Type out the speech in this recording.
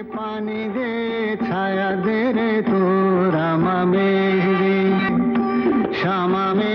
पानी दे छाया दे रे तू रामा मेरे श्यामा मेरे